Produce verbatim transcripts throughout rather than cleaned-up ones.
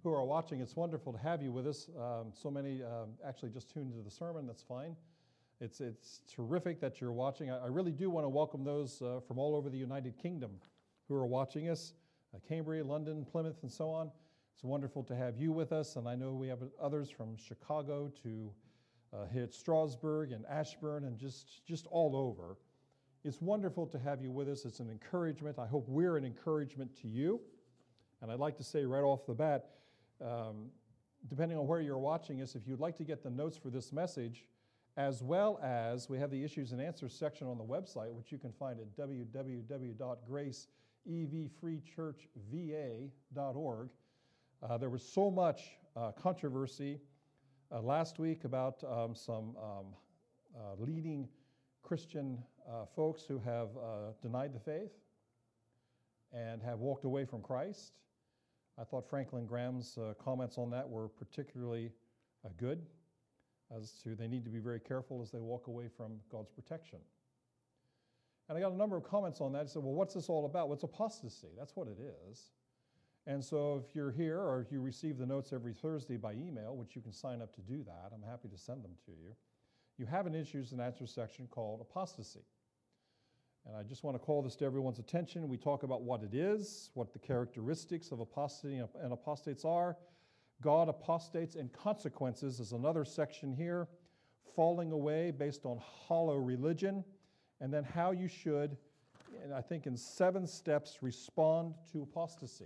who are watching, it's wonderful to have you with us. Um, so many um, actually just tuned into the sermon. That's fine. It's it's terrific that you're watching. I, I really do want to welcome those uh, from all over the United Kingdom who are watching us, uh, Cambridge, London, Plymouth, and so on. It's wonderful to have you with us, and I know we have others from Chicago to uh, hit Strasbourg and Ashburn and just, just all over. It's wonderful to have you with us. It's an encouragement. I hope we're an encouragement to you. And I'd like to say right off the bat, um, depending on where you're watching us, if you'd like to get the notes for this message, as well as we have the issues and answers section on the website, which you can find at w w w dot grace e v free church v a dot org. Uh, there was so much uh, controversy uh, last week about um, some um, uh, leading Christian uh, folks who have uh, denied the faith and have walked away from Christ. I thought Franklin Graham's uh, comments on that were particularly uh, good, as to they need to be very careful as they walk away from God's protection. And I got a number of comments on that. I said, well, what's this all about? What's apostasy? That's what it is. And so if you're here or if you receive the notes every Thursday by email, which you can sign up to do that, I'm happy to send them to you, you have an issues and answers section called apostasy. And I just want to call this to everyone's attention. We talk about what it is, what the characteristics of apostasy and apostates are. God, apostates, and consequences is another section here. Falling away based on hollow religion. And then how you should, and I think in seven steps, respond to apostasy.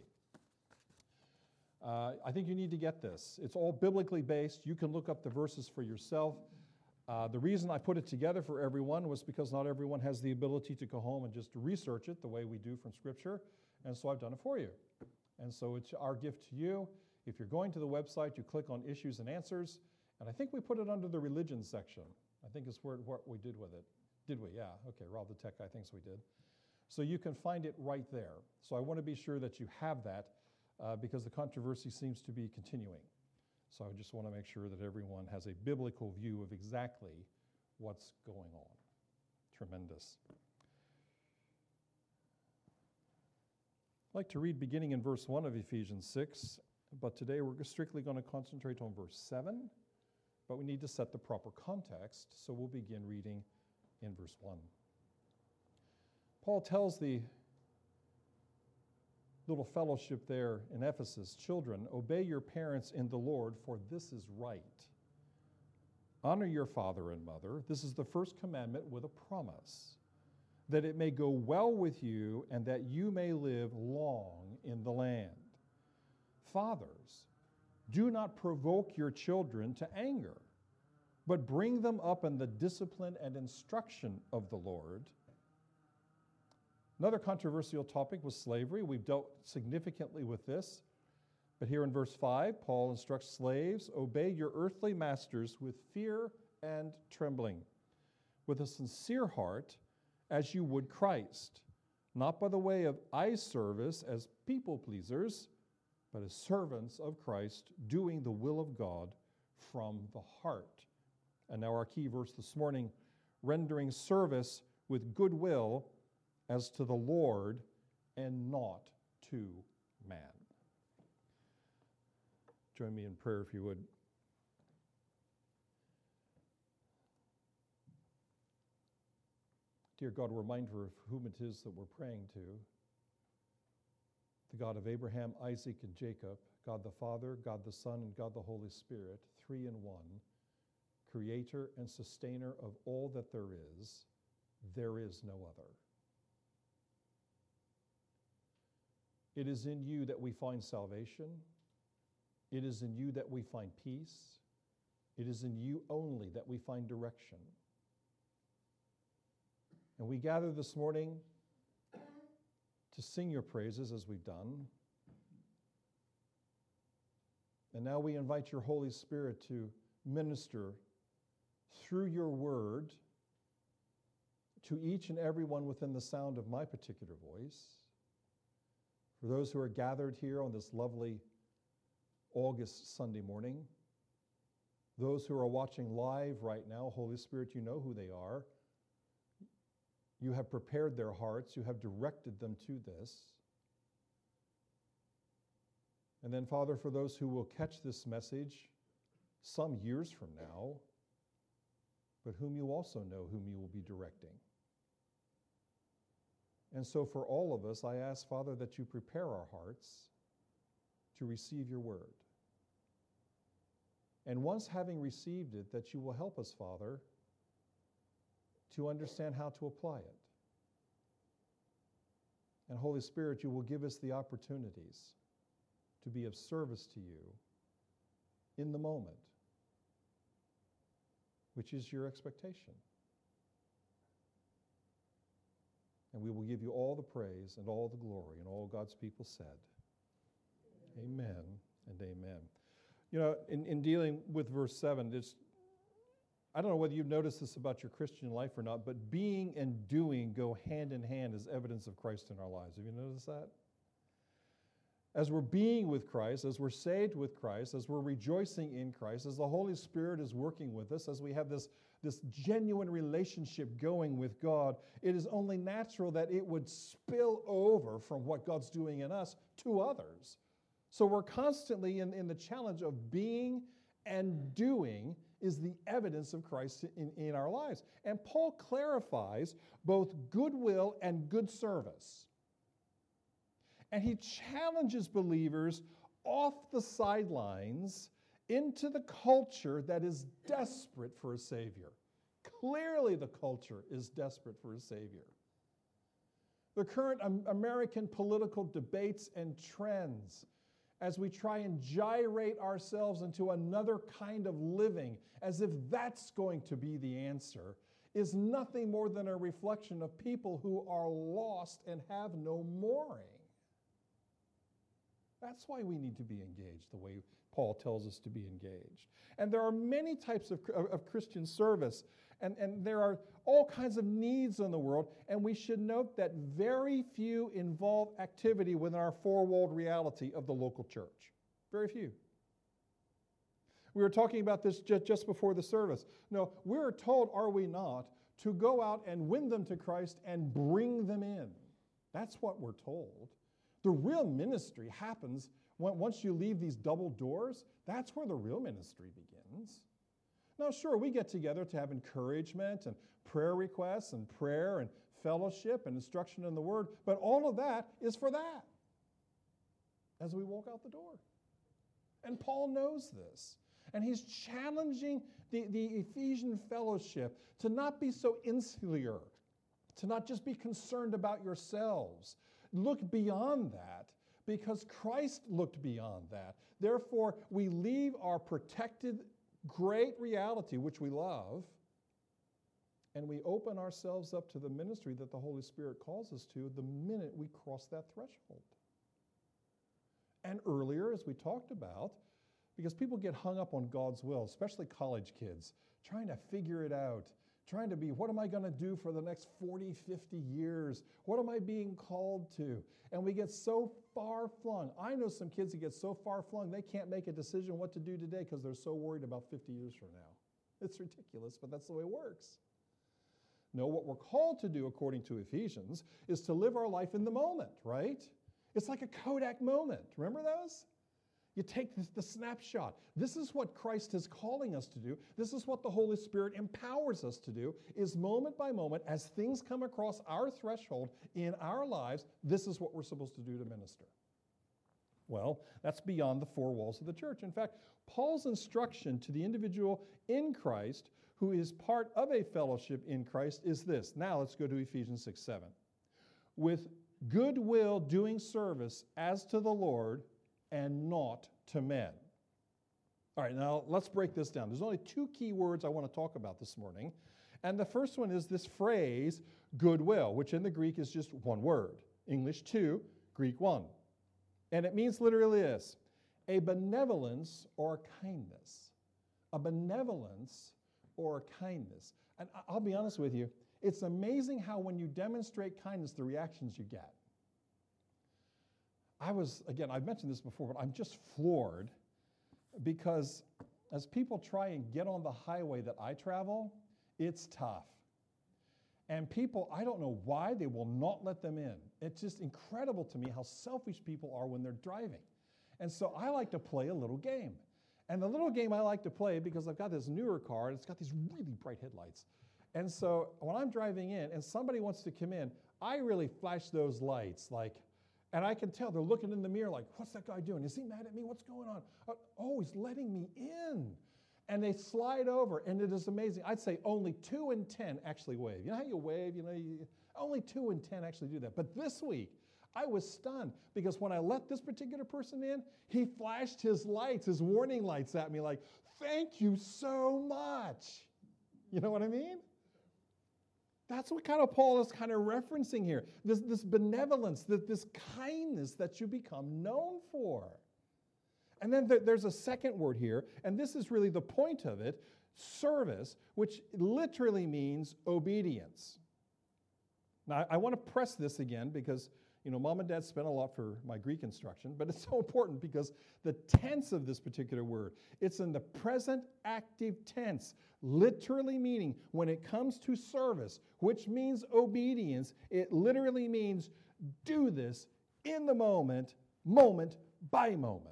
Uh, I think you need to get this. It's all biblically based. You can look up the verses for yourself. Uh, the reason I put it together for everyone was because not everyone has the ability to go home and just research it the way we do from Scripture, and so I've done it for you. And so it's our gift to you. If you're going to the website, you click on Issues and Answers, and I think we put it under the Religion section. I think it's where, what we did with it. Did we? Yeah. Okay, Rob the tech guy thinks we did. So you can find it right there. So I want to be sure that you have that uh, because the controversy seems to be continuing. So I just want to make sure that everyone has a biblical view of exactly what's going on. Tremendous. I'd like to read beginning in verse one of Ephesians six, but today we're strictly going to concentrate on verse seven, but we need to set the proper context, so we'll begin reading in verse one. Paul tells the little fellowship there in Ephesus, children, obey your parents in the Lord, for this is right. Honor your father and mother. This is the first commandment with a promise, that it may go well with you and that you may live long in the land. Fathers, do not provoke your children to anger, but bring them up in the discipline and instruction of the Lord. Another controversial topic was slavery. We've dealt significantly with this. But here in verse five, Paul instructs slaves, obey your earthly masters with fear and trembling, with a sincere heart, as you would Christ, not by the way of eye service as people pleasers, but as servants of Christ, doing the will of God from the heart. And now our key verse this morning, rendering service with goodwill as to the Lord and not to man. Join me in prayer if you would. Dear God, we're mindful of whom it is that we're praying to. The God of Abraham, Isaac, and Jacob, God the Father, God the Son, and God the Holy Spirit, three in one, creator and sustainer of all that there is. There is no other. It is in you that we find salvation. It is in you that we find peace. It is in you only that we find direction. And we gather this morning to sing your praises as we've done. And now we invite your Holy Spirit to minister through your word to each and every one within the sound of my particular voice. For those who are gathered here on this lovely August Sunday morning, those who are watching live right now, Holy Spirit, you know who they are. You have prepared their hearts. You have directed them to this. And then, Father, for those who will catch this message some years from now, but whom you also know whom you will be directing. And so for all of us, I ask, Father, that you prepare our hearts to receive your word. And once having received it, that you will help us, Father, to understand how to apply it. And Holy Spirit, you will give us the opportunities to be of service to you in the moment, which is your expectation. And we will give you all the praise and all the glory, and all God's people said, amen and amen. You know, in, in dealing with verse seven, it's, I don't know whether you've noticed this about your Christian life or not, but being and doing go hand in hand as evidence of Christ in our lives. Have you noticed that? As we're being with Christ, as we're saved with Christ, as we're rejoicing in Christ, as the Holy Spirit is working with us, as we have this, this genuine relationship going with God, it is only natural that it would spill over from what God's doing in us to others. So we're constantly in, in the challenge of being and doing is the evidence of Christ in, in our lives. And Paul clarifies both goodwill and good service. And he challenges believers off the sidelines into the culture that is desperate for a Savior. Clearly, the culture is desperate for a Savior. The current American political debates and trends, as we try and gyrate ourselves into another kind of living, as if that's going to be the answer, is nothing more than a reflection of people who are lost and have no mooring. That's why we need to be engaged the way Paul tells us to be engaged. And there are many types of, of, of Christian service, and, and there are all kinds of needs in the world, and we should note that very few involve activity within our four-walled reality of the local church. Very few. We were talking about this just, just before the service. No, we're told, are we not, to go out and win them to Christ and bring them in. That's what we're told. The real ministry happens when, once you leave these double doors. That's where the real ministry begins. Now, sure, we get together to have encouragement and prayer requests and prayer and fellowship and instruction in the Word, but all of that is for that as we walk out the door. And Paul knows this. And he's challenging the, the Ephesian fellowship to not be so insular, to not just be concerned about yourselves. Look beyond that, because Christ looked beyond that. Therefore, we leave our protected, great reality, which we love, and we open ourselves up to the ministry that the Holy Spirit calls us to the minute we cross that threshold. And earlier, as we talked about, because people get hung up on God's will, especially college kids, trying to figure it out, trying to be, what am I going to do for the next forty, fifty years? What am I being called to? And we get so far flung. I know some kids who get so far flung, they can't make a decision what to do today because they're so worried about fifty years from now. It's ridiculous, but that's the way it works. No, what we're called to do, according to Ephesians, is to live our life in the moment, right? It's like a Kodak moment. Remember those? You take the, the snapshot. This is what Christ is calling us to do. This is what the Holy Spirit empowers us to do, is moment by moment, as things come across our threshold in our lives, this is what we're supposed to do to minister. Well, that's beyond the four walls of the church. In fact, Paul's instruction to the individual in Christ who is part of a fellowship in Christ is this. Now let's go to Ephesians six seven. With goodwill doing service as to the Lord and not to men. All right, now let's break this down. There's only two key words I want to talk about this morning. And the first one is this phrase, goodwill, which in the Greek is just one word. English two, Greek one. And it means literally this, a benevolence or kindness. A benevolence or kindness. And I'll be honest with you, it's amazing how when you demonstrate kindness, the reactions you get. I was, again, I've mentioned this before, but I'm just floored because as people try and get on the highway that I travel, it's tough. And people, I don't know why, they will not let them in. It's just incredible to me how selfish people are when they're driving. And so I like to play a little game. And the little game I like to play, because I've got this newer car, and it's got these really bright headlights. And so when I'm driving in and somebody wants to come in, I really flash those lights, like, and I can tell they're looking in the mirror like, what's that guy doing? Is he mad at me? What's going on? Oh, he's letting me in. And they slide over, and it is amazing. I'd say only two in ten actually wave. You know how you wave? You know, you, only two in ten actually do that. But this week, I was stunned because when I let this particular person in, he flashed his lights, his warning lights at me like, thank you so much. You know what I mean? That's what kind of Paul is kind of referencing here. This, this benevolence, this, this kindness that you become known for. And then th- there's a second word here, and this is really the point of it, service, which literally means obedience. Now, I, I want to press this again because, you know, Mom and Dad spent a lot for my Greek instruction, but it's so important because the tense of this particular word, it's in the present active tense, literally meaning when it comes to service, which means obedience, it literally means do this in the moment, moment by moment.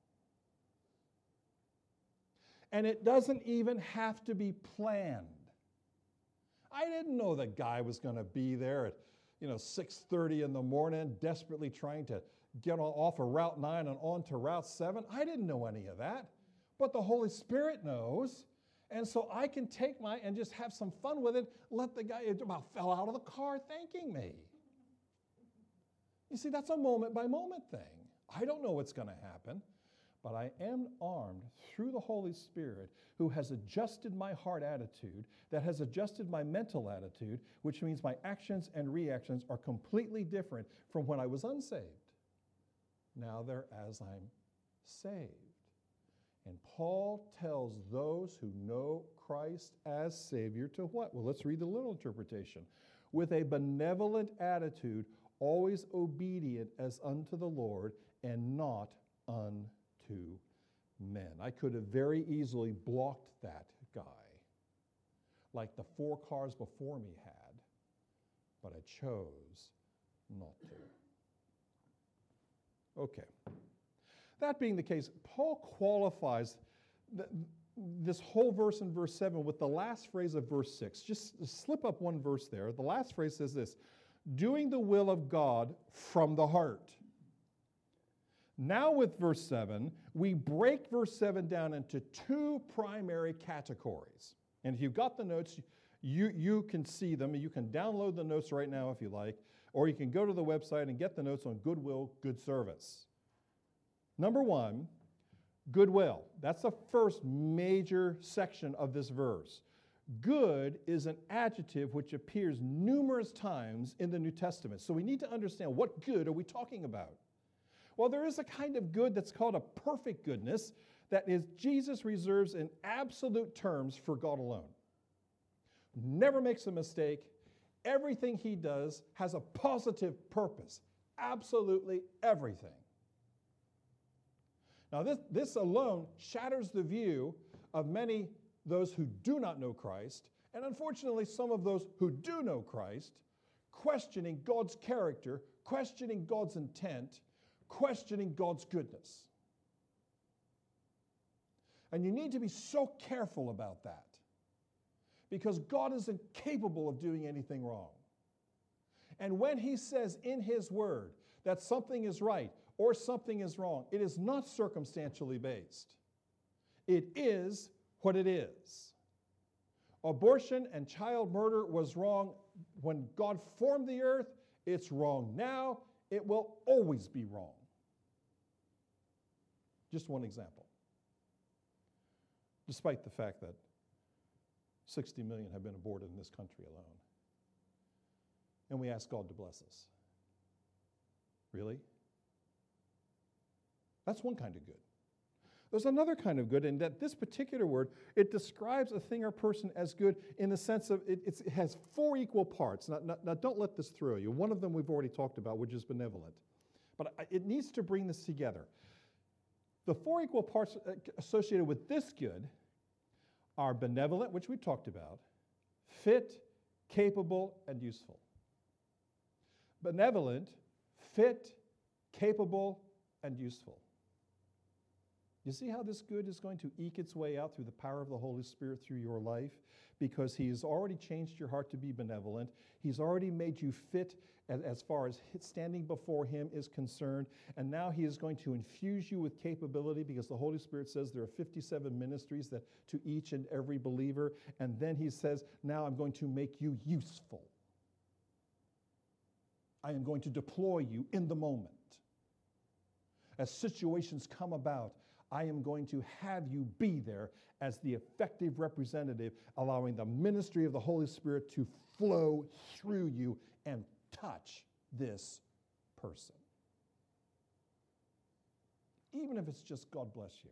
And it doesn't even have to be planned. I didn't know the guy was going to be there at, you know, six thirty in the morning, desperately trying to get off of Route nine and on to Route seven. I didn't know any of that. But the Holy Spirit knows. And so I can take my, and just have some fun with it, let the guy, it about fell out of the car thanking me. You see, that's a moment by moment thing. I don't know what's going to happen. But I am armed through the Holy Spirit who has adjusted my heart attitude, that has adjusted my mental attitude, which means my actions and reactions are completely different from when I was unsaved. Now they're as I'm saved. And Paul tells those who know Christ as Savior to what? Well, let's read the little interpretation. With a benevolent attitude, always obedient as unto the Lord, and not unto to men. I could have very easily blocked that guy like the four cars before me had, but I chose not to. Okay. That being the case, Paul qualifies the, this whole verse in verse seven with the last phrase of verse six. Just slip up one verse there. The last phrase says this, doing the will of God from the heart. Now with verse seven, we break verse seven down into two primary categories. And if you've got the notes, you, you can see them. You can download the notes right now if you like, or you can go to the website and get the notes on goodwill, good service. Number one, goodwill. That's the first major section of this verse. Good is an adjective which appears numerous times in the New Testament. So we need to understand what good are we talking about. Well, there is a kind of good that's called a perfect goodness that is Jesus reserves in absolute terms for God alone. Never makes a mistake. Everything he does has a positive purpose. Absolutely everything. Now, this, this alone shatters the view of many those who do not know Christ, and unfortunately some of those who do know Christ, questioning God's character, questioning God's intent, questioning God's goodness. And you need to be so careful about that because God is incapable of doing anything wrong. And when he says in his word that something is right or something is wrong, it is not circumstantially based. It is what it is. Abortion and child murder was wrong when God formed the earth. It's wrong now. It will always be wrong. Just one example. Despite the fact that sixty million have been aborted in this country alone. And we ask God to bless us. Really? That's one kind of good. There's another kind of good, in that this particular word, it describes a thing or person as good in the sense of it, it's, it has four equal parts. Now, now, now, don't let this throw you. One of them we've already talked about, which is benevolent. But it needs to bring this together. The four equal parts associated with this good are benevolent, which we talked about, fit, capable, and useful. Benevolent, fit, capable, and useful. You see how this good is going to eke its way out through the power of the Holy Spirit through your life? Because he has already changed your heart to be benevolent. He's already made you fit as, as far as standing before him is concerned. And now he is going to infuse you with capability, because the Holy Spirit says there are fifty-seven ministries that to each and every believer. And then he says, now I'm going to make you useful. I am going to deploy you in the moment. As situations come about, I am going to have you be there as the effective representative, allowing the ministry of the Holy Spirit to flow through you and touch this person. Even if it's just God bless you.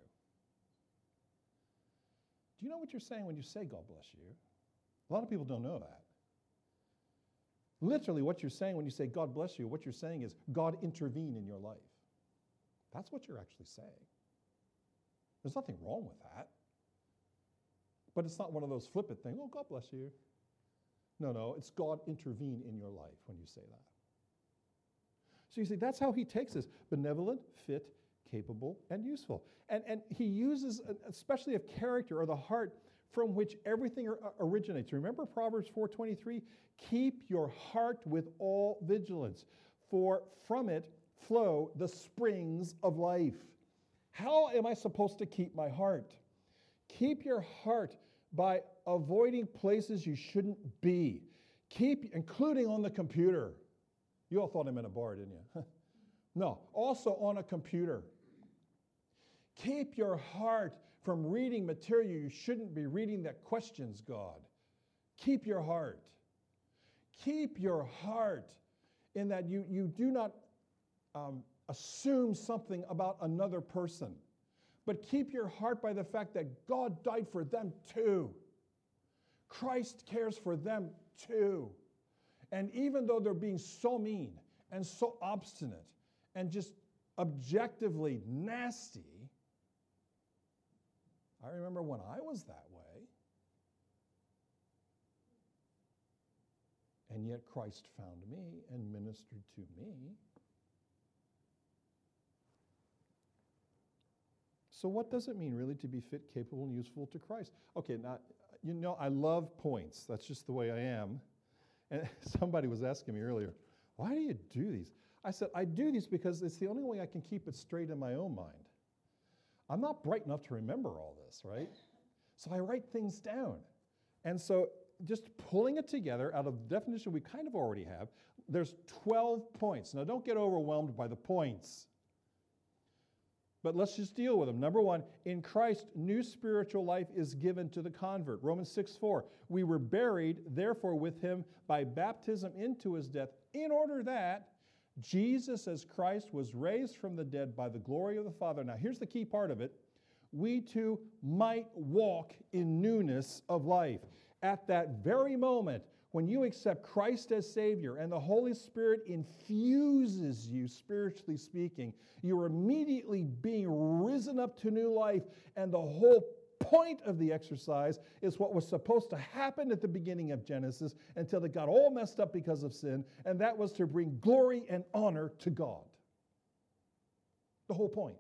Do you know what you're saying when you say God bless you? A lot of people don't know that. Literally, what you're saying when you say God bless you, what you're saying is God intervene in your life. That's what you're actually saying. There's nothing wrong with that. But it's not one of those flippant things, oh, God bless you. No, no, it's God intervene in your life when you say that. So you see, that's how he takes us, benevolent, fit, capable, and useful. And, and he uses, especially of character or the heart from which everything originates. Remember Proverbs four twenty-three? Keep your heart with all vigilance, for from it flow the springs of life. How am I supposed to keep my heart? Keep your heart by avoiding places you shouldn't be. Keep, including on the computer. You all thought I meant a bar, didn't you? No, also on a computer. Keep your heart from reading material you shouldn't be reading that questions God. Keep your heart. Keep your heart in that you, you do not um, assume something about another person, but keep your heart by the fact that God died for them too. Christ cares for them too. And even though they're being so mean and so obstinate and just objectively nasty, I remember when I was that way, and yet Christ found me and ministered to me. So what does it mean really to be fit, capable, and useful to Christ? Okay, now, you know, I love points. That's just the way I am. And somebody was asking me earlier, why do you do these? I said, I do these because it's the only way I can keep it straight in my own mind. I'm not bright enough to remember all this, right? So I write things down. And so just pulling it together out of the definition we kind of already have, there's twelve points. Now don't get overwhelmed by the points. But let's just deal with them. Number one, in Christ, new spiritual life is given to the convert. Romans six four, we were buried, therefore, with him by baptism into his death, in order that Jesus as Christ was raised from the dead by the glory of the Father. Now, here's the key part of it. We too might walk in newness of life. At that very moment, when you accept Christ as Savior and the Holy Spirit infuses you, spiritually speaking, you're immediately being risen up to new life. And the whole point of the exercise is what was supposed to happen at the beginning of Genesis until it got all messed up because of sin, and that was to bring glory and honor to God. The whole point.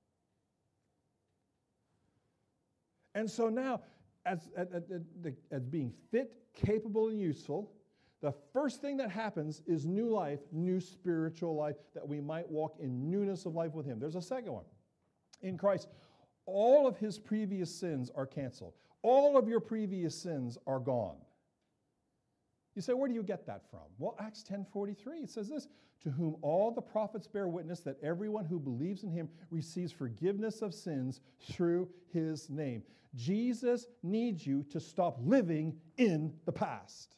And so now, as, as, as being fit, capable, and useful, the first thing that happens is new life, new spiritual life, that we might walk in newness of life with him. There's a second one. In Christ, all of his previous sins are canceled. All of your previous sins are gone. You say, where do you get that from? Well, Acts ten forty-three, it says this, to whom all the prophets bear witness that everyone who believes in him receives forgiveness of sins through his name. Jesus needs you to stop living in the past.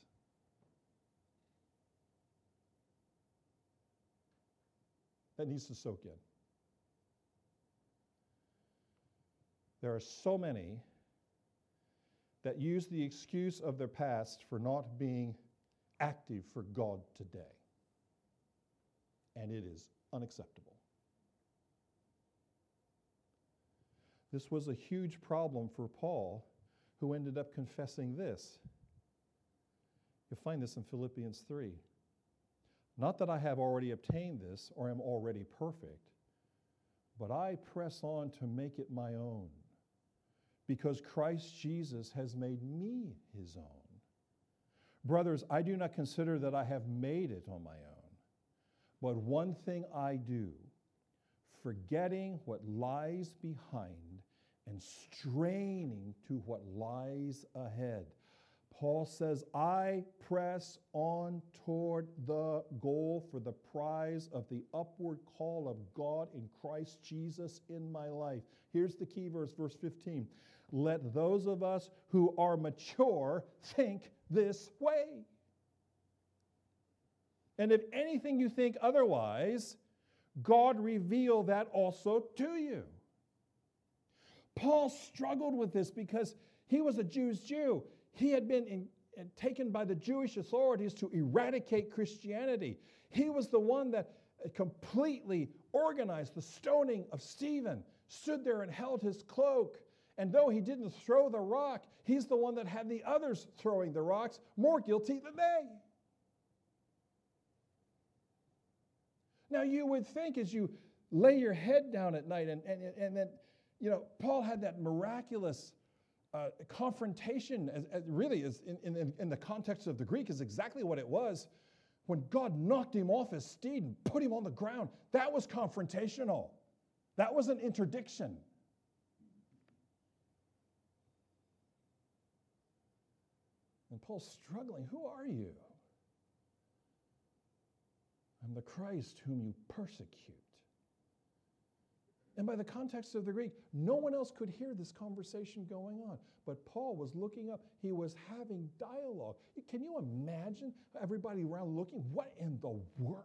That needs to soak in. There are so many that use the excuse of their past for not being active for God today. And it is unacceptable. This was a huge problem for Paul, who ended up confessing this. You'll find this in Philippians three. Not that I have already obtained this or am already perfect, but I press on to make it my own, because Christ Jesus has made me his own. Brothers, I do not consider that I have made it on my own, but one thing I do, forgetting what lies behind and straining to what lies ahead. Paul says, I press on toward the goal for the prize of the upward call of God in Christ Jesus in my life. Here's the key verse, verse fifteen. Let those of us who are mature think this way. And if anything you think otherwise, God reveal that also to you. Paul struggled with this because he was a Jew's Jew. He had been in, in, taken by the Jewish authorities to eradicate Christianity. He was the one that completely organized the stoning of Stephen, stood there and held his cloak. And though he didn't throw the rock, he's the one that had the others throwing the rocks, more guilty than they. Now you would think as you lay your head down at night, and, and, and then, you know, Paul had that miraculous uh, confrontation, as, as really is in, in, in the context of the Greek is exactly what it was. When God knocked him off his steed and put him on the ground, that was confrontational. That was an interdiction. And Paul's struggling. Who are you? I'm the Christ whom you persecute. And by the context of the Greek, no one else could hear this conversation going on. But Paul was looking up. He was having dialogue. Can you imagine everybody around looking? What in the world?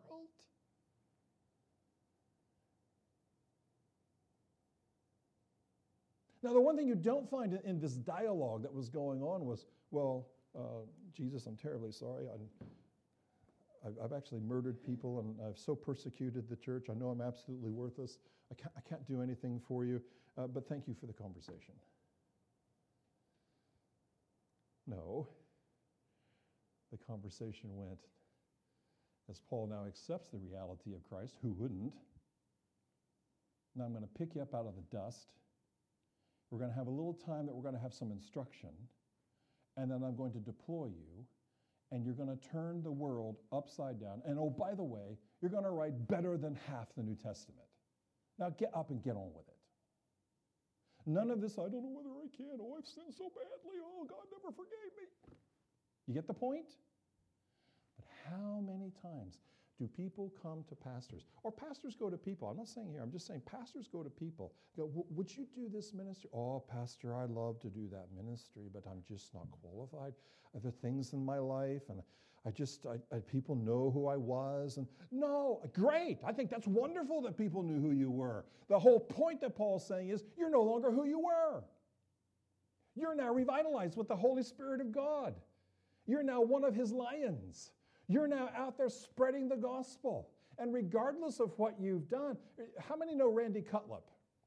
Now, the one thing you don't find in, in this dialogue that was going on was, well, uh, Jesus, I'm terribly sorry. I'm, I've, I've actually murdered people, and I've so persecuted the church. I know I'm absolutely worthless. I can't, I can't do anything for you, uh, but thank you for the conversation. No. The conversation went, as Paul now accepts the reality of Christ, who wouldn't? Now I'm going to pick you up out of the dust. We're going to have a little time that we're going to have some instruction, and then I'm going to deploy you, and you're going to turn the world upside down. And oh, by the way, you're going to write better than half the New Testament. Now get up and get on with it. None of this, I don't know whether I can. Oh, I've sinned so badly. Oh, God never forgave me. You get the point? But how many times do people come to pastors? Or pastors go to people. I'm not saying here, I'm just saying pastors go to people. Go, would you do this ministry? Oh, pastor, I love to do that ministry, but I'm just not qualified. There are things in my life, and I just, I, I, people know who I was. And no, great. I think that's wonderful that people knew who you were. The whole point that Paul's saying is you're no longer who you were. You're now revitalized with the Holy Spirit of God. You're now one of his lions. You're now out there spreading the gospel. And regardless of what you've done, how many know Randy Cutlip?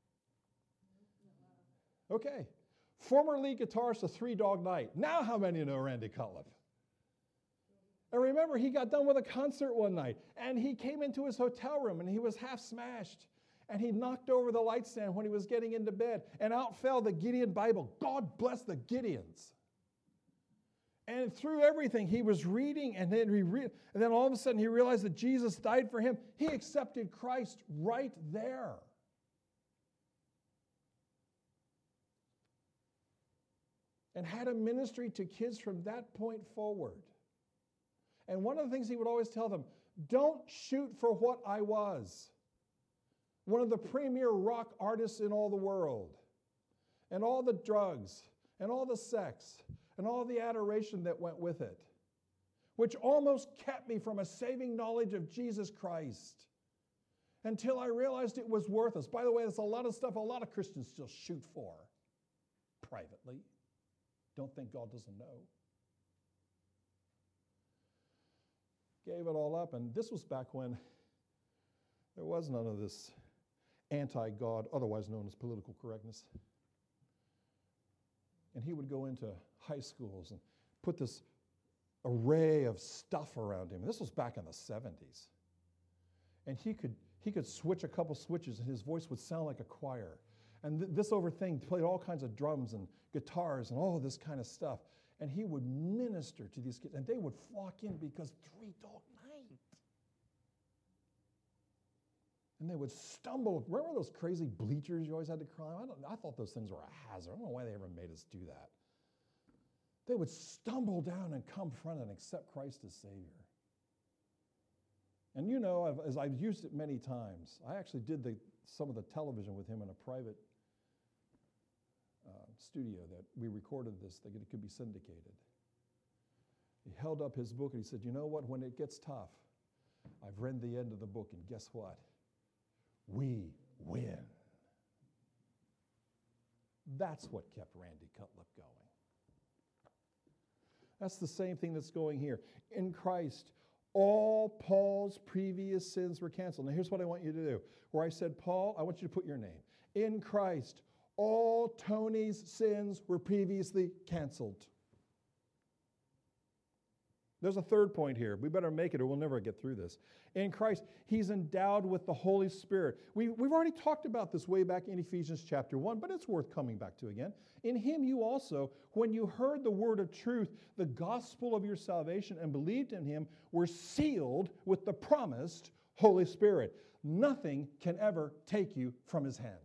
Okay. Former lead guitarist of Three Dog Night. Now how many know Randy Cutlip? And remember, he got done with a concert one night, and he came into his hotel room, and he was half smashed. And he knocked over the light stand when he was getting into bed, and out fell the Gideon Bible. God bless the Gideons. And through everything, he was reading, and then, he re- and then all of a sudden he realized that Jesus died for him. He accepted Christ right there. And had a ministry to kids from that point forward. And one of the things he would always tell them, don't shoot for what I was. One of the premier rock artists in all the world. And all the drugs, and all the sex, and all the adoration that went with it, which almost kept me from a saving knowledge of Jesus Christ until I realized it was worthless. By the way, there's a lot of stuff a lot of Christians still shoot for privately. Don't think God doesn't know. Gave it all up, and this was back when there was none of this anti-God, otherwise known as political correctness. And he would go into high schools and put this array of stuff around him. This was back in the seventies. And he could he could switch a couple switches and his voice would sound like a choir. And th- this over thing played all kinds of drums and guitars and all this kind of stuff. And he would minister to these kids, and they would flock in because Three Dog Night. And they would stumble. Remember those crazy bleachers you always had to climb? I, don't, I thought those things were a hazard. I don't know why they ever made us do that. They would stumble down and come front and accept Christ as Savior. And you know, I've, as I've used it many times, I actually did the, some of the television with him in a private uh, studio that we recorded this, that it could be syndicated. He held up his book and he said, you know what, when it gets tough, I've read the end of the book, and guess what? We win. That's what kept Randy Cutlip going. That's the same thing that's going here. In Christ, all Paul's previous sins were canceled. Now here's what I want you to do. Where I said, Paul, I want you to put your name. In Christ, all Tony's sins were previously canceled. There's a third point here. We better make it or we'll never get through this. In Christ, he's endowed with the Holy Spirit. We, we've already talked about this way back in Ephesians chapter one, but it's worth coming back to again. In him you also, when you heard the word of truth, the gospel of your salvation, and believed in him, were sealed with the promised Holy Spirit. Nothing can ever take you from his hand.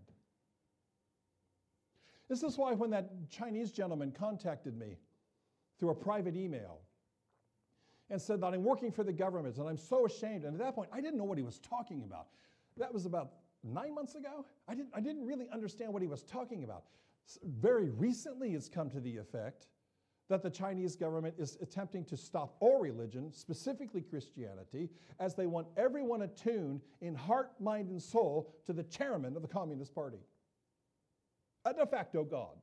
This is why when that Chinese gentleman contacted me through a private email, and said that I'm working for the government, and I'm so ashamed. And at that point, I didn't know what he was talking about. That was about nine months ago. I didn't, I didn't really understand what he was talking about. Very recently, it's come to the effect that the Chinese government is attempting to stop all religion, specifically Christianity, as they want everyone attuned in heart, mind, and soul to the chairman of the Communist Party, a de facto God.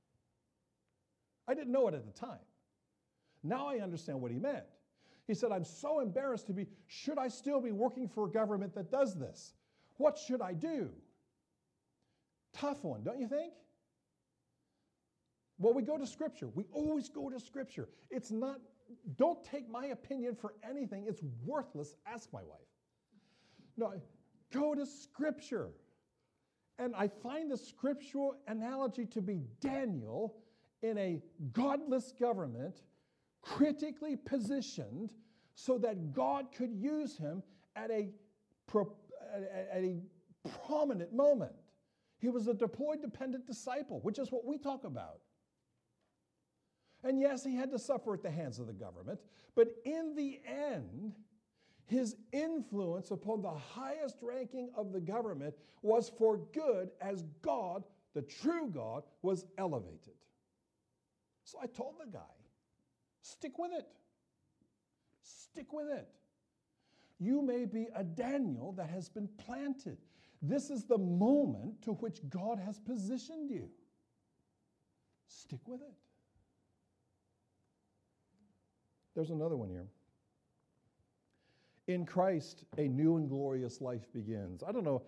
I didn't know it at the time. Now I understand what he meant. He said, I'm so embarrassed to be, should I still be working for a government that does this? What should I do? Tough one, don't you think? Well, we go to Scripture. We always go to Scripture. It's not, don't take my opinion for anything. It's worthless. Ask my wife. No, go to Scripture. And I find the scriptural analogy to be Daniel in a godless government, critically positioned so that God could use him at a, pro, at a prominent moment. He was a deployed dependent disciple, which is what we talk about. And yes, he had to suffer at the hands of the government, but in the end, his influence upon the highest ranking of the government was for good as God, the true God, was elevated. So I told the guy, stick with it. Stick with it. You may be a Daniel that has been planted. This is the moment to which God has positioned you. Stick with it. There's another one here. In Christ, a new and glorious life begins. I don't know.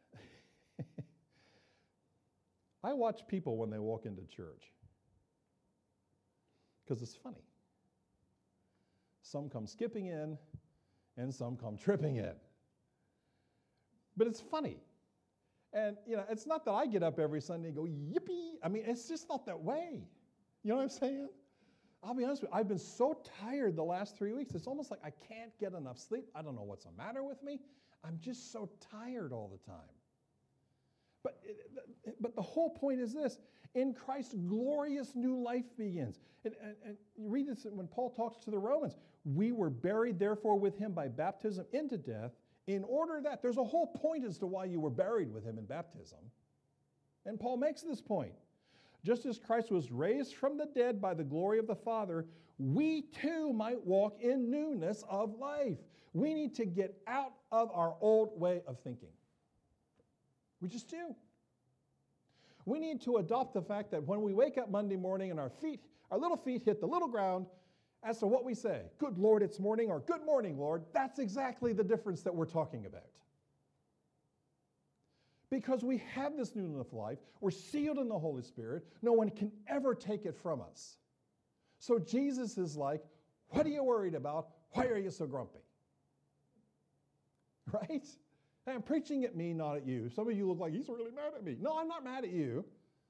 I watch people when they walk into church because it's funny. Some come skipping in, and some come tripping in. But it's funny. And, you know, it's not that I get up every Sunday and go, yippee. I mean, it's just not that way. You know what I'm saying? I'll be honest with you, I've been so tired the last three weeks, it's almost like I can't get enough sleep. I don't know what's the matter with me. I'm just so tired all the time. But, but the whole point is this. In Christ, glorious new life begins. And, and, and you read this when Paul talks to the Romans. We were buried, therefore, with him by baptism into death, in order that, there's a whole point as to why you were buried with him in baptism. And Paul makes this point. Just as Christ was raised from the dead by the glory of the Father, we too might walk in newness of life. We need to get out of our old way of thinking. We just do. We need to adopt the fact that when we wake up Monday morning and our feet, our little feet hit the little ground, as to what we say, good Lord, it's morning, or good morning, Lord, that's exactly the difference that we're talking about. Because we have this newness of life, we're sealed in the Holy Spirit, no one can ever take it from us. So Jesus is like, what are you worried about? Why are you so grumpy? Right? Hey, I'm preaching at me, not at you. Some of you look like he's really mad at me. No, I'm not mad at you.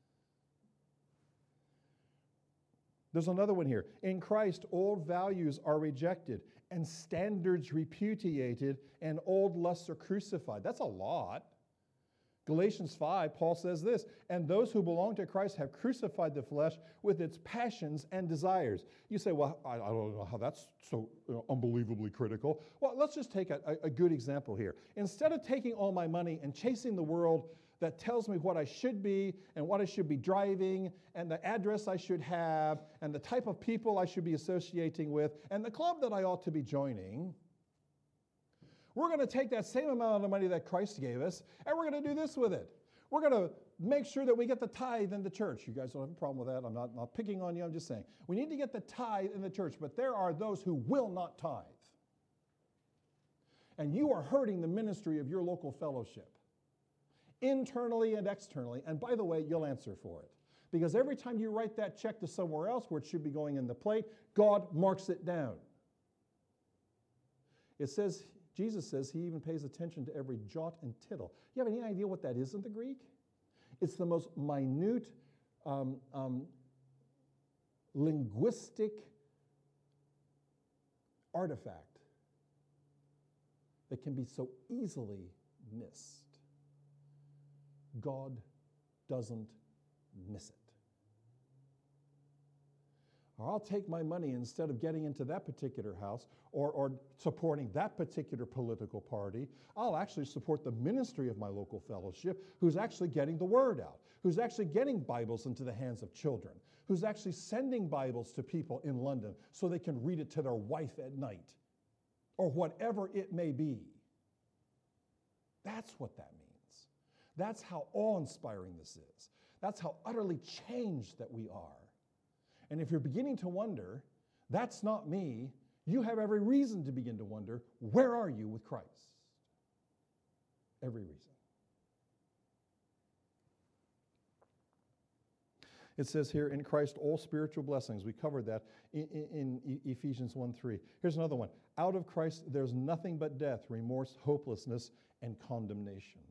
There's another one here. In Christ, old values are rejected and standards repudiated and old lusts are crucified. That's a lot. Galatians five, Paul says this, and those who belong to Christ have crucified the flesh with its passions and desires. You say, well, I, I don't know how that's so you know, unbelievably critical. Well, let's just take a, a good example here. Instead of taking all my money and chasing the world that tells me what I should be and what I should be driving and the address I should have and the type of people I should be associating with and the club that I ought to be joining, we're going to take that same amount of money that Christ gave us and we're going to do this with it. We're going to make sure that we get the tithe in the church. You guys don't have a problem with that. I'm not, not picking on you. I'm just saying. We need to get the tithe in the church, but there are those who will not tithe. And you are hurting the ministry of your local fellowship, internally and externally. And by the way, you'll answer for it. Because every time you write that check to somewhere else where it should be going in the plate, God marks it down. It says, Jesus says he even pays attention to every jot and tittle. You have any idea what that is in the Greek? It's the most minute um, um, linguistic artifact that can be so easily missed. God doesn't miss it. Or I'll take my money instead of getting into that particular house or, or supporting that particular political party. I'll actually support the ministry of my local fellowship who's actually getting the word out, who's actually getting Bibles into the hands of children, who's actually sending Bibles to people in London so they can read it to their wife at night or whatever it may be. That's what that means. That's how awe-inspiring this is. That's how utterly changed that we are. And if you're beginning to wonder, that's not me, you have every reason to begin to wonder, where are you with Christ? Every reason. It says here, in Christ, all spiritual blessings. We covered that in, in, in Ephesians one three. Here's another one. Out of Christ, there's nothing but death, remorse, hopelessness, and condemnation.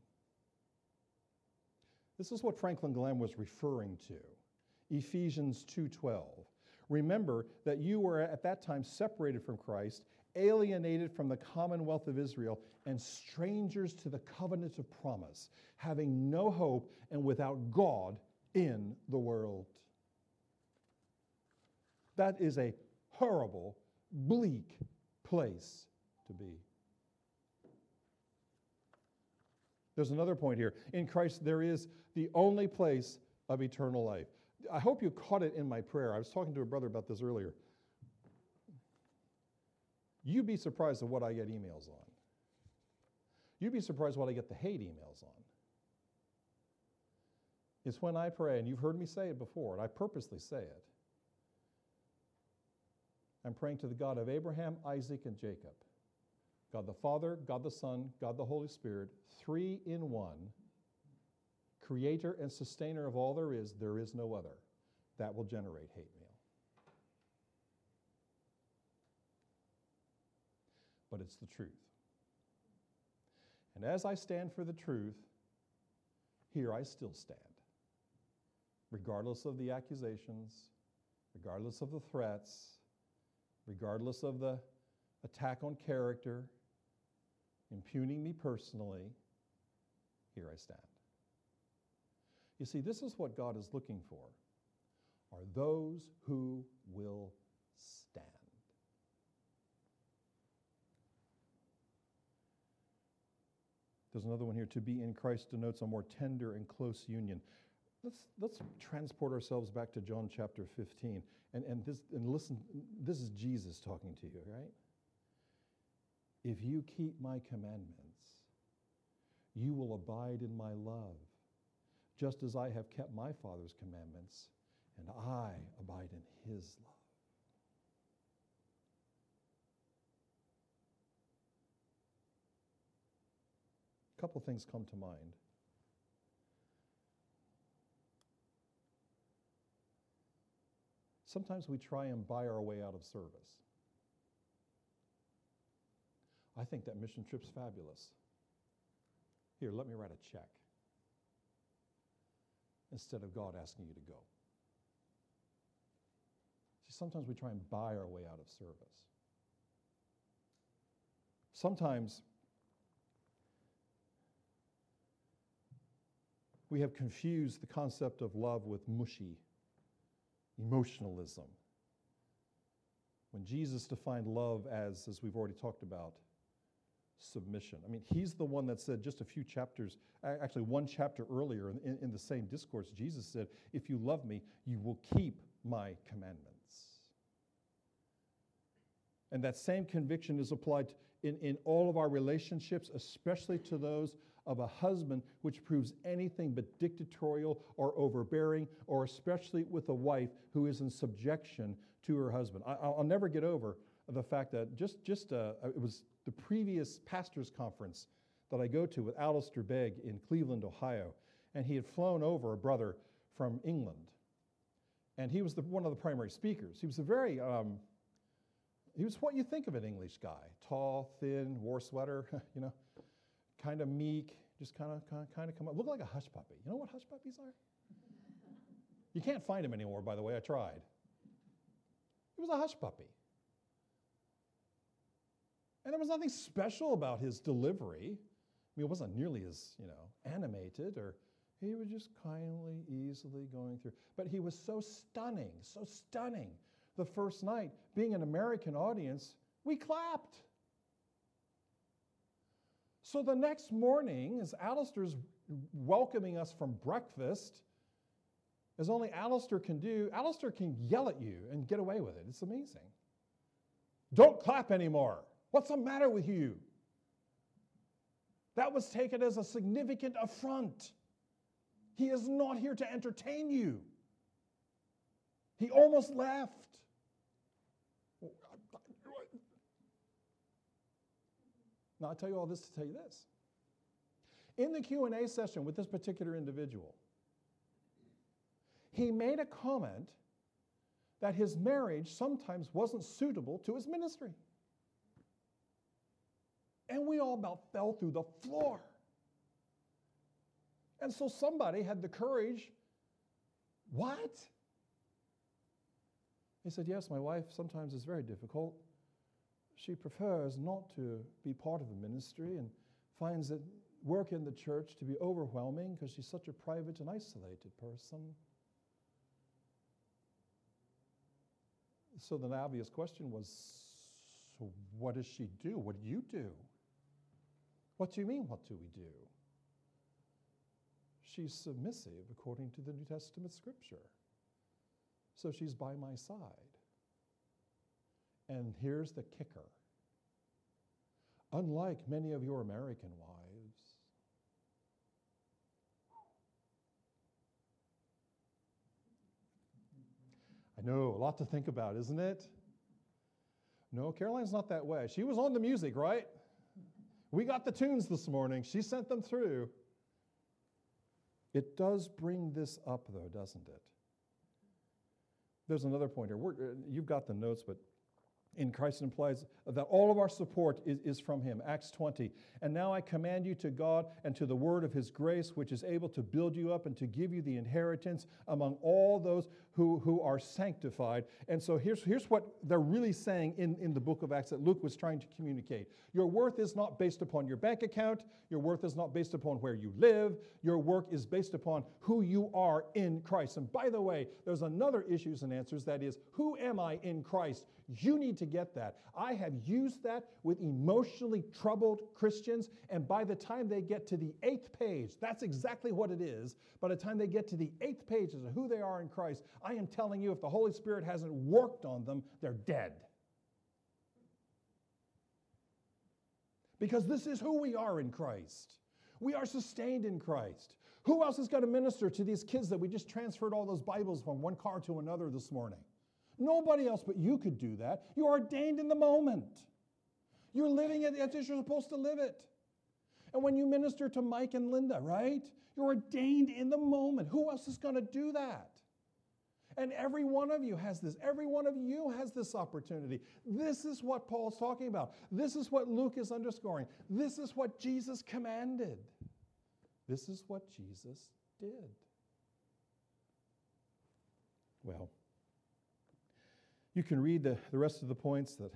This is what Franklin Graham was referring to. Ephesians two twelve. Remember that you were at that time separated from Christ, alienated from the commonwealth of Israel, and strangers to the covenant of promise, having no hope and without God in the world. That is a horrible, bleak place to be. There's another point here. In Christ, there is the only place of eternal life. I hope you caught it in my prayer. I was talking to a brother about this earlier. You'd be surprised at what I get emails on. You'd be surprised what I get the hate emails on. It's when I pray, and you've heard me say it before, and I purposely say it. I'm praying to the God of Abraham, Isaac, and Jacob. God the Father, God the Son, God the Holy Spirit, three in one, creator and sustainer of all there is, there is no other. That will generate hate mail. But it's the truth. And as I stand for the truth, here I still stand. Regardless of the accusations, regardless of the threats, regardless of the attack on character, impugning me personally, here I stand. You see, this is what God is looking for, are those who will stand. There's another one here. To be in Christ denotes a more tender and close union. Let's, let's transport ourselves back to John chapter fifteen. And, and, this, and listen, this is Jesus talking to you, right? If you keep my commandments, you will abide in my love, just as I have kept my Father's commandments, and I abide in his love. A couple things come to mind. Sometimes we try and buy our way out of service. I think that mission trip's fabulous. Here, let me write a check, instead of God asking you to go. See, sometimes we try and buy our way out of service. Sometimes we have confused the concept of love with mushy emotionalism. When Jesus defined love as, as we've already talked about, submission. I mean, he's the one that said just a few chapters, actually one chapter earlier in, in the same discourse, Jesus said, if you love me, you will keep my commandments. And that same conviction is applied in, in all of our relationships, especially to those of a husband, which proves anything but dictatorial or overbearing, or especially with a wife who is in subjection to her husband. I, I'll never get over the fact that just, just uh, it was the previous pastor's conference that I go to with Alistair Begg in Cleveland, Ohio, and he had flown over a brother from England, and he was the, one of the primary speakers. He was a very, um, he was what you think of an English guy, tall, thin, wore sweater, you know, kind of meek, just kind of, kind of, kind of come up, looked like a hush puppy. You know what hush puppies are? You can't find him anymore, by the way. I tried. He was a hush puppy. And there was nothing special about his delivery. I mean, it wasn't nearly as, you know, animated, or he was just kindly, easily going through. But he was so stunning, so stunning. The first night, being an American audience, we clapped. So the next morning, as Alistair's welcoming us from breakfast, as only Alistair can do, Alistair can yell at you and get away with it. It's amazing. Don't clap anymore. What's the matter with you? That was taken as a significant affront. He is not here to entertain you. He almost left. Now, I tell you all this to tell you this. In the Q and A session with this particular individual, he made a comment that his marriage sometimes wasn't suitable to his ministry. And we all about fell through the floor. And so somebody had the courage. What? He said, yes, my wife sometimes is very difficult. She prefers not to be part of the ministry and finds that work in the church to be overwhelming because she's such a private and isolated person. So the obvious question was, so what does she do? What do you do? What do you mean, what do we do? She's submissive according to the New Testament scripture. So she's by my side. And here's the kicker. Unlike many of your American wives, I know, a lot to think about, isn't it? No, Caroline's not that way. She was on the music, right? We got the tunes this morning. She sent them through. It does bring this up, though, doesn't it? There's another point here. We're, uh, you've got the notes, but in Christ implies that all of our support is, is from him. Acts twenty. And now I command you to God and to the word of his grace, which is able to build you up and to give you the inheritance among all those who, who are sanctified. And so here's, here's what they're really saying in, in the book of Acts that Luke was trying to communicate. Your worth is not based upon your bank account. Your worth is not based upon where you live. Your work is based upon who you are in Christ. And by the way, there's another issues and answers, that is, who am I in Christ? You need to get that. I have used that with emotionally troubled Christians, and by the time they get to the eighth page, that's exactly what it is. By the time they get to the eighth page of who they are in Christ, I am telling you, if the Holy Spirit hasn't worked on them, they're dead. Because this is who we are in Christ. We are sustained in Christ. Who else is going to minister to these kids that we just transferred all those Bibles from one car to another this morning? Nobody else but you could do that. You're ordained in the moment. You're living it as you're supposed to live it. And when you minister to Mike and Linda, right? You're ordained in the moment. Who else is going to do that? And every one of you has this. Every one of you has this opportunity. This is what Paul's talking about. This is what Luke is underscoring. This is what Jesus commanded. This is what Jesus did. Well, you can read the, the rest of the points that,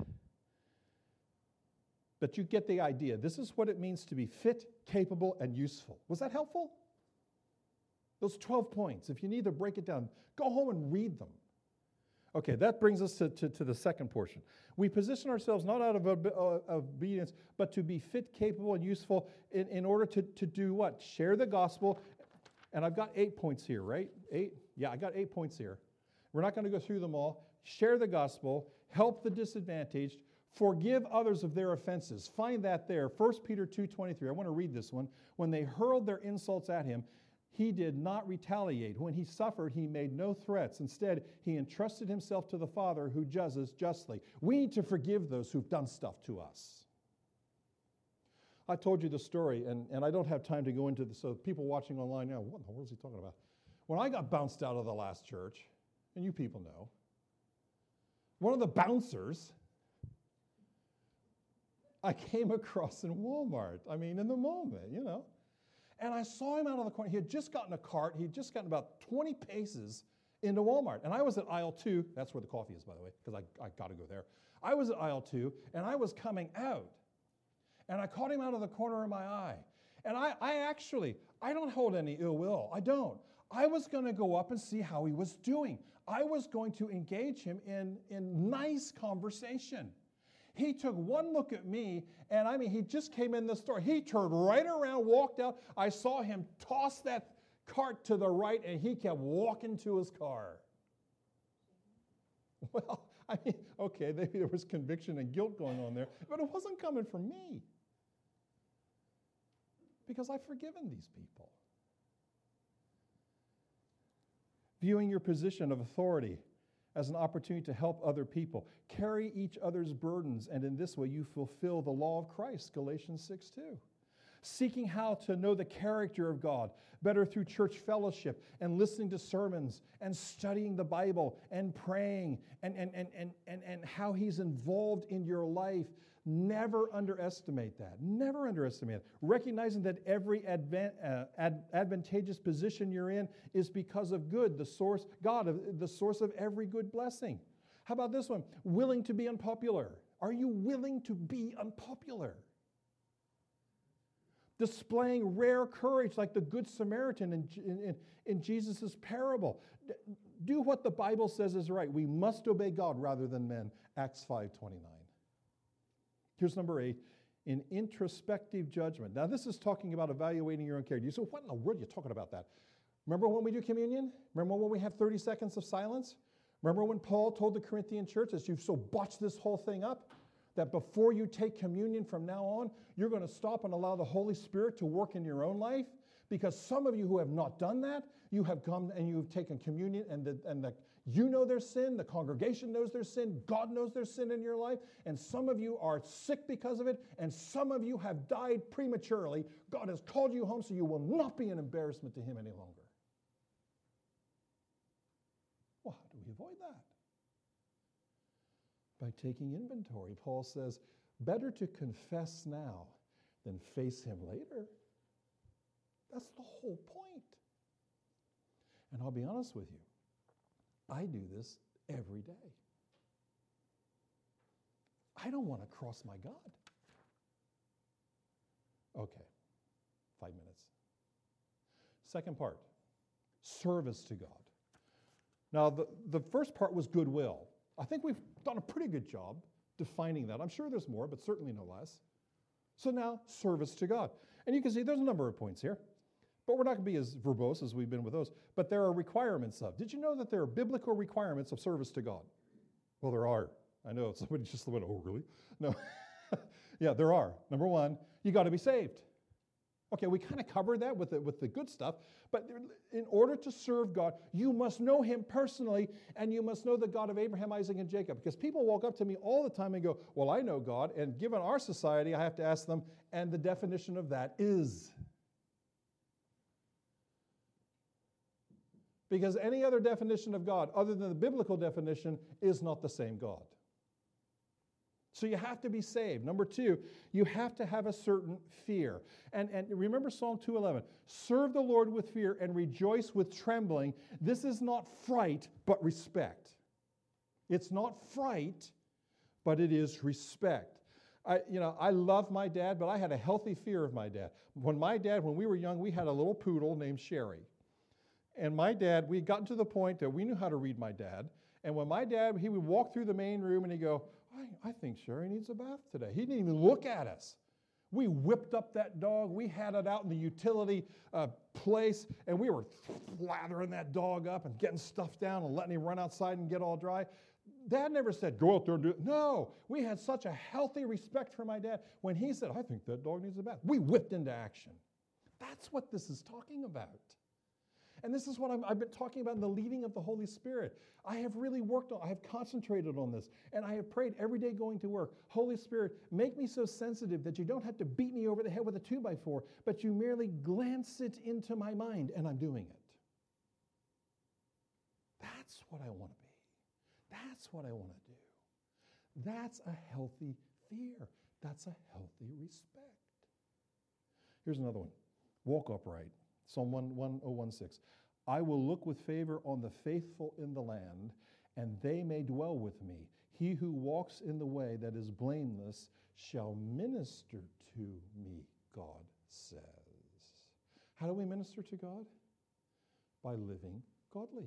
but you get the idea. This is what it means to be fit, capable, and useful. Was that helpful? Those twelve points. If you need to break it down, go home and read them. Okay, that brings us to, to, to the second portion. We position ourselves not out of ob- uh, obedience, but to be fit, capable, and useful in, in order to, to do what? Share the gospel. And I've got eight points here, right? Eight? Yeah, I got eight points here. We're not going to go through them all. Share the gospel, help the disadvantaged, forgive others of their offenses. Find that there. First Peter two twenty-three. I want to read this one. When they hurled their insults at him, he did not retaliate. When he suffered, he made no threats. Instead, he entrusted himself to the Father who judges justly. We need to forgive those who've done stuff to us. I told you the story, and, and I don't have time to go into this, so people watching online now, what in the world is he talking about? When I got bounced out of the last church, and you people know, one of the bouncers I came across in Walmart. I mean, in the moment, you know. And I saw him out of the corner. He had just gotten a cart. He had just gotten about twenty paces into Walmart. And I was at aisle two. That's where the coffee is, by the way, because I, I got to go there. I was at aisle two, and I was coming out. And I caught him out of the corner of my eye. And I, I actually, I don't hold any ill will. I don't. I was going to go up and see how he was doing. I was going to engage him in, in nice conversation. He took one look at me, and I mean, he just came in the store. He turned right around, walked out. I saw him toss that cart to the right, and he kept walking to his car. Well, I mean, okay, maybe there was conviction and guilt going on there, but it wasn't coming from me. Because I've forgiven these people. Viewing your position of authority as an opportunity to help other people. Carry each other's burdens, and in this way you fulfill the law of Christ, Galatians six two. Seeking how to know the character of God better through church fellowship and listening to sermons and studying the Bible and praying and, and, and, and, and, and how he's involved in your life. Never underestimate that. Never underestimate it. Recognizing that every advan- uh, ad- advantageous position you're in is because of good, the source, God, the source of every good blessing. How about this one? Willing to be unpopular. Are you willing to be unpopular? Displaying rare courage like the Good Samaritan in, in, in Jesus' parable. Do what the Bible says is right. We must obey God rather than men. Acts five twenty-nine. Here's number eight, in introspective judgment. Now, this is talking about evaluating your own character. You say, what in the world are you talking about that? Remember when we do communion? Remember when we have thirty seconds of silence? Remember when Paul told the Corinthian church, as you've so botched this whole thing up, that before you take communion from now on, you're going to stop and allow the Holy Spirit to work in your own life? Because some of you who have not done that, you have come and you've taken communion, and the, and the, you know their sin, the congregation knows their sin, God knows their sin in your life, and some of you are sick because of it, and some of you have died prematurely. God has called you home so you will not be an embarrassment to him any longer. Well, how do we avoid that? By taking inventory. Paul says, better to confess now than face him later. That's the whole point. And I'll be honest with you, I do this every day. I don't want to cross my God. Okay, five minutes. Second part, service to God. Now, the, the first part was goodwill. I think we've done a pretty good job defining that. I'm sure there's more, but certainly no less. So now, service to God. And you can see there's a number of points here, but we're not going to be as verbose as we've been with those. But there are requirements of. Did you know that there are biblical requirements of service to God? Well, there are. I know somebody just went, oh, really? No. Yeah, there are. Number one, you got to be saved. Okay, we kind of covered that with the, with the good stuff, but in order to serve God, you must know him personally, and you must know the God of Abraham, Isaac, and Jacob. Because people walk up to me all the time and go, well, I know God, and given our society, I have to ask them, and the definition of that is. Because any other definition of God, other than the biblical definition, is not the same God. So you have to be saved. Number two, you have to have a certain fear. And, and remember Psalm two eleven, serve the Lord with fear and rejoice with trembling. This is not fright, but respect. It's not fright, but it is respect. I, you know, I love my dad, but I had a healthy fear of my dad. When my dad, when we were young, we had a little poodle named Sherry. And my dad, we had gotten to the point that we knew how to read my dad. And when my dad, he would walk through the main room and he'd go, I, I think Sherry needs a bath today. He didn't even look at us. We whipped up that dog. We had it out in the utility uh, place, and we were lathering that dog up and getting stuff down and letting him run outside and get all dry. Dad never said, go out there and do it. No, we had such a healthy respect for my dad. When he said, I think that dog needs a bath, we whipped into action. That's what this is talking about. And this is what I'm, I've been talking about in the leading of the Holy Spirit. I have really worked on, I have concentrated on this, and I have prayed every day going to work. Holy Spirit, make me so sensitive that you don't have to beat me over the head with a two by four, but you merely glance it into my mind, and I'm doing it. That's what I want to be. That's what I want to do. That's a healthy fear. That's a healthy respect. Here's another one. Walk upright. Psalm one oh one six. I will look with favor on the faithful in the land, and they may dwell with me. He who walks in the way that is blameless shall minister to me, God says. How do we minister to God? By living godly.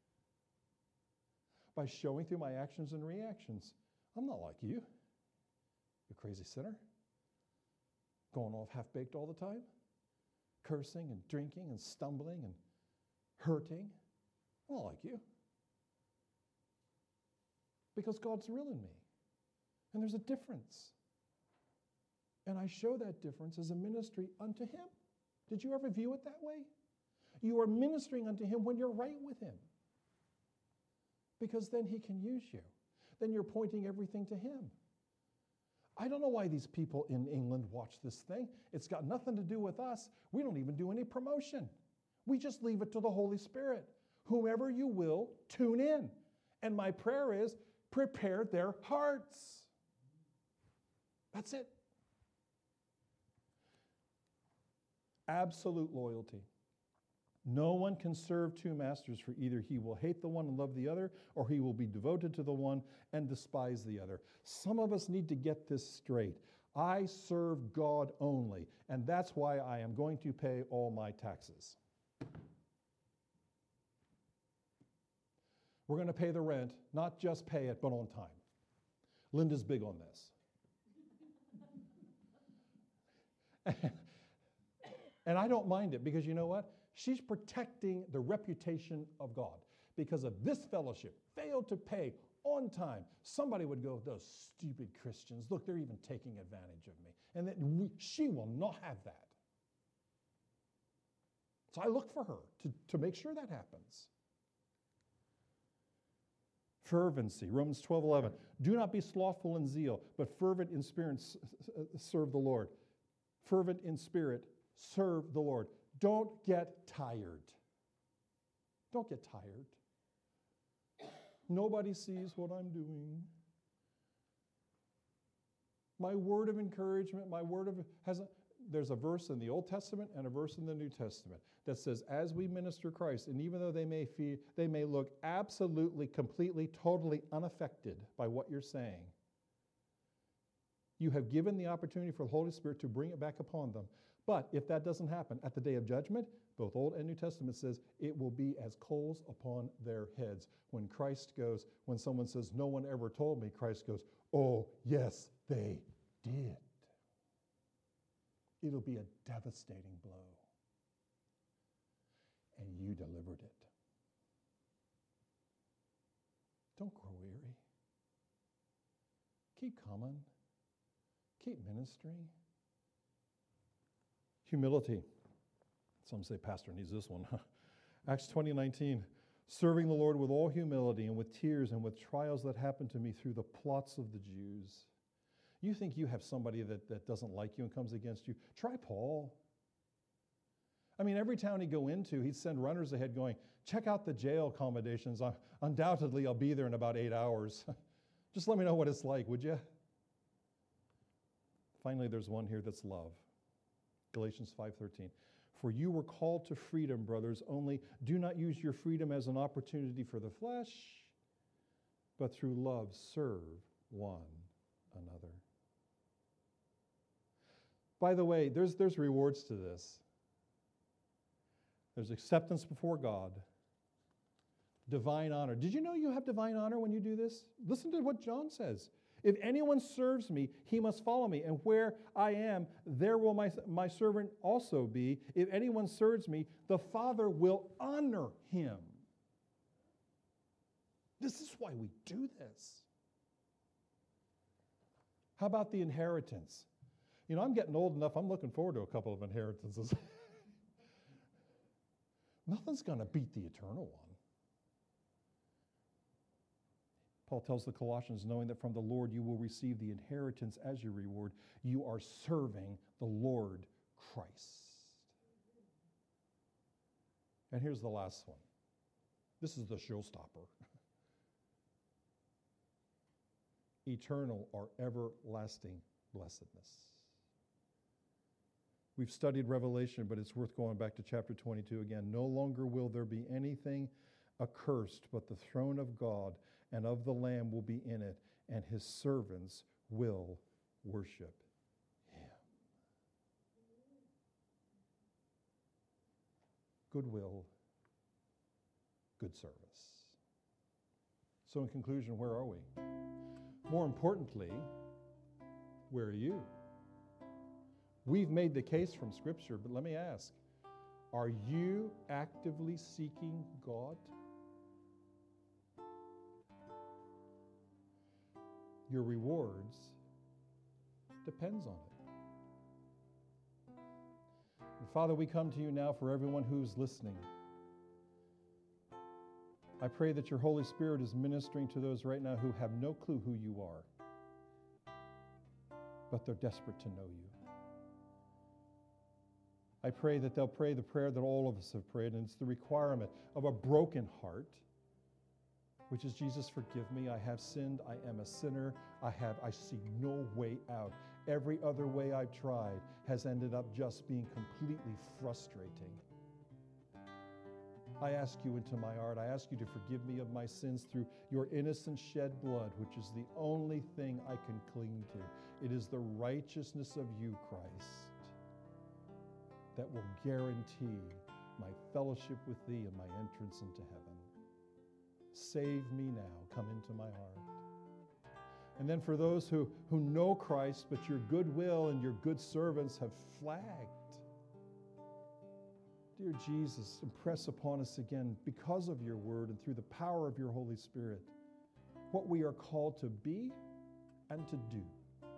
By showing through my actions and reactions. I'm not like you, you crazy sinner. Going off half-baked all the time. Cursing and drinking and stumbling and hurting. I'm not like you. Because God's real in me. And there's a difference. And I show that difference as a ministry unto Him. Did you ever view it that way? You are ministering unto Him when you're right with Him. Because then He can use you. Then you're pointing everything to Him. I don't know why these people in England watch this thing. It's got nothing to do with us. We don't even do any promotion. We just leave it to the Holy Spirit. Whomever you will, tune in. And my prayer is, prepare their hearts. That's it. Absolute loyalty. No one can serve two masters, for either he will hate the one and love the other, or he will be devoted to the one and despise the other. Some of us need to get this straight. I serve God only, and that's why I am going to pay all my taxes. We're going to pay the rent, not just pay it, but on time. Linda's big on this. And I don't mind it, because you know what? She's protecting the reputation of God. Because of this fellowship, failed to pay on time. Somebody would go, those stupid Christians, look, they're even taking advantage of me. And that we, she will not have that. So I look for her to, to make sure that happens. Fervency, Romans twelve eleven. Do not be slothful in zeal, but fervent in spirit, serve the Lord. Fervent in spirit, serve the Lord. Don't get tired. Don't get tired. Nobody sees what I'm doing. My word of encouragement, my word of, has a, there's a verse in the Old Testament and a verse in the New Testament that says, as we minister Christ, and even though they may feel, they may look absolutely, completely, totally unaffected by what you're saying, you have given the opportunity for the Holy Spirit to bring it back upon them. But if that doesn't happen, at the day of judgment, both Old and New Testament says, it will be as coals upon their heads. When Christ goes, when someone says, no one ever told me, Christ goes, oh, yes, they did. It'll be a devastating blow. And you delivered it. Don't grow weary. Keep coming. Keep ministering. Humility. Some say, Pastor needs this one. Acts twenty nineteen. Serving the Lord with all humility and with tears and with trials that happened to me through the plots of the Jews. You think you have somebody that, that doesn't like you and comes against you? Try Paul. I mean, every town he'd go into, he'd send runners ahead going, check out the jail accommodations. Uh, undoubtedly, I'll be there in about eight hours. Just let me know what it's like, would you? Finally, there's one here that's love. Galatians five thirteen. For you were called to freedom, brothers, only do not use your freedom as an opportunity for the flesh, but through love serve one another. By the way, there's, there's rewards to this. There's acceptance before God, divine honor. Did you know you have divine honor when you do this? Listen to what John says. If anyone serves me, he must follow me. And where I am, there will my, my servant also be. If anyone serves me, the Father will honor him. This is why we do this. How about the inheritance? You know, I'm getting old enough, I'm looking forward to a couple of inheritances. Nothing's going to beat the eternal one. Paul tells the Colossians, knowing that from the Lord you will receive the inheritance as your reward, you are serving the Lord Christ. And here's the last one. This is the showstopper. Eternal or everlasting blessedness. We've studied Revelation, but it's worth going back to chapter twenty-two again. No longer will there be anything accursed, but the throne of God and of the Lamb will be in it, and his servants will worship him. Goodwill, good service. So in conclusion, where are we? More importantly, where are you? We've made the case from Scripture, but let me ask, are you actively seeking God? Your rewards depends on it. And Father, we come to you now for everyone who's listening. I pray that your Holy Spirit is ministering to those right now who have no clue who you are, but they're desperate to know you. I pray that they'll pray the prayer that all of us have prayed, and it's the requirement of a broken heart, which is, Jesus, forgive me. I have sinned. I am a sinner. I have, I see no way out. Every other way I've tried has ended up just being completely frustrating. I ask you into my heart. I ask you to forgive me of my sins through your innocent shed blood, which is the only thing I can cling to. It is the righteousness of you, Christ, that will guarantee my fellowship with thee and my entrance into heaven. Save me now. Come into my heart. And then for those who, who know Christ, but your goodwill and your good servants have flagged, dear Jesus, impress upon us again, because of your word and through the power of your Holy Spirit, what we are called to be and to do.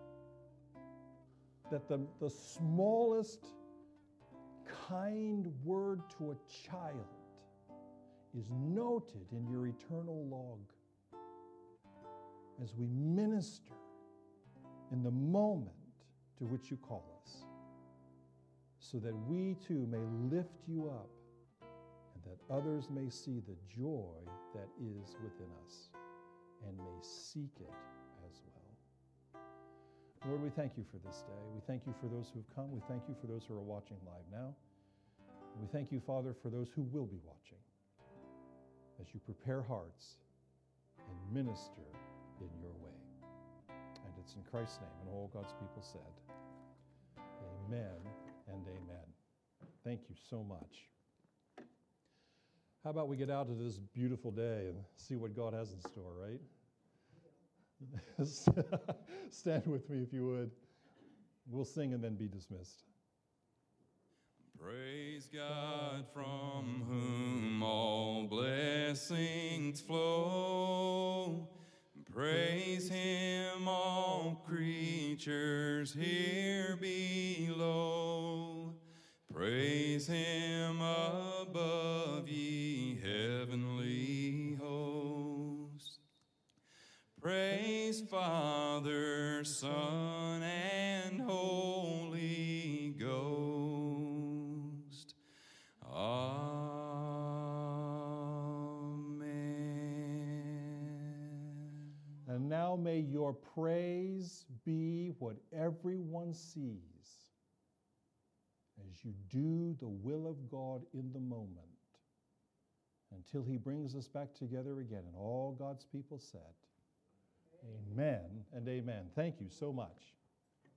That the, the smallest kind word to a child is noted in your eternal log as we minister in the moment to which you call us, so that we too may lift you up and that others may see the joy that is within us and may seek it as well. Lord, we thank you for this day. We thank you for those who have come. We thank you for those who are watching live now. We thank you, Father, for those who will be watching, as you prepare hearts and minister in your way. And it's in Christ's name, and all God's people said, amen and amen. Thank you so much. How about we get out of this beautiful day and see what God has in store, right? Stand with me if you would. We'll sing and then be dismissed. Praise God, from whom all blessings flow. Praise him, all creatures here below. Praise him above, ye heavenly hosts. Praise Father, Son, and Holy Ghost. Amen. And now may your praise be what everyone sees as you do the will of God in the moment until he brings us back together again. And all God's people said, amen and amen. Thank you so much.